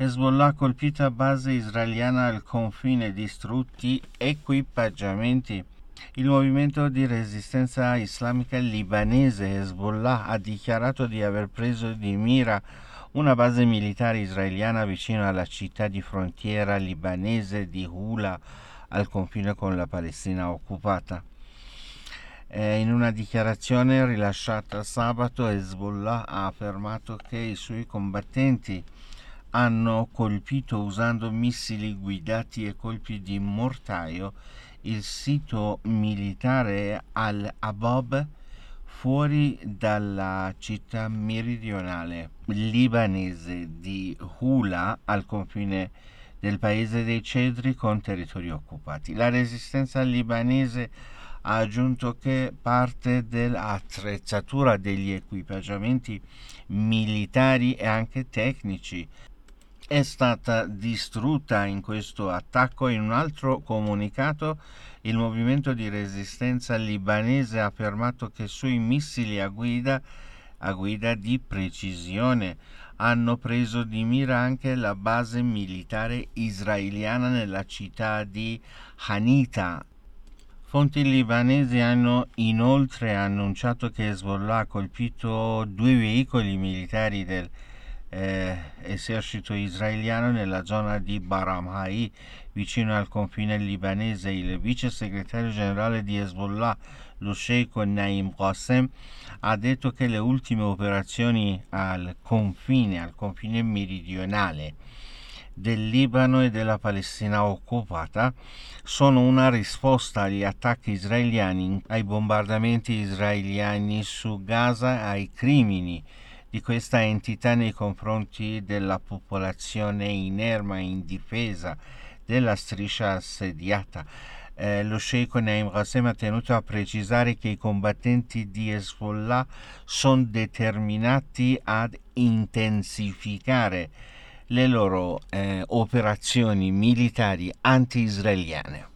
Hezbollah colpita base israeliana al confine, distrutti equipaggiamenti. Il movimento di resistenza islamica libanese Hezbollah ha dichiarato di aver preso di mira una base militare israeliana vicino alla città di frontiera libanese di Hula, al confine con la Palestina occupata. In una dichiarazione rilasciata sabato, Hezbollah ha affermato che i suoi combattenti hanno colpito usando missili guidati e colpi di mortaio il sito militare Al-Abob fuori dalla città meridionale libanese di Hula, al confine del paese dei Cedri con territori occupati. La resistenza libanese ha aggiunto che parte dell'attrezzatura degli equipaggiamenti militari e anche tecnici è stata distrutta in questo attacco. In un altro comunicato, il movimento di resistenza libanese ha affermato che i suoi missili a guida di precisione hanno preso di mira anche la base militare israeliana nella città di Hanita. Fonti libanesi hanno inoltre annunciato che Hezbollah ha colpito 2 veicoli militari del esercito israeliano nella zona di Baramhai, vicino al confine libanese. Il vice segretario generale di Hezbollah, lo Sheikh Naim Qassem, ha detto che le ultime operazioni al confine meridionale del Libano e della Palestina occupata sono una risposta agli attacchi israeliani, ai bombardamenti israeliani su Gaza, ai crimini di questa entità nei confronti della popolazione inerme e indifesa della striscia assediata. Lo Sheikh Naim Qassem ha tenuto a precisare che i combattenti di Hezbollah sono determinati ad intensificare le loro operazioni militari anti-israeliane.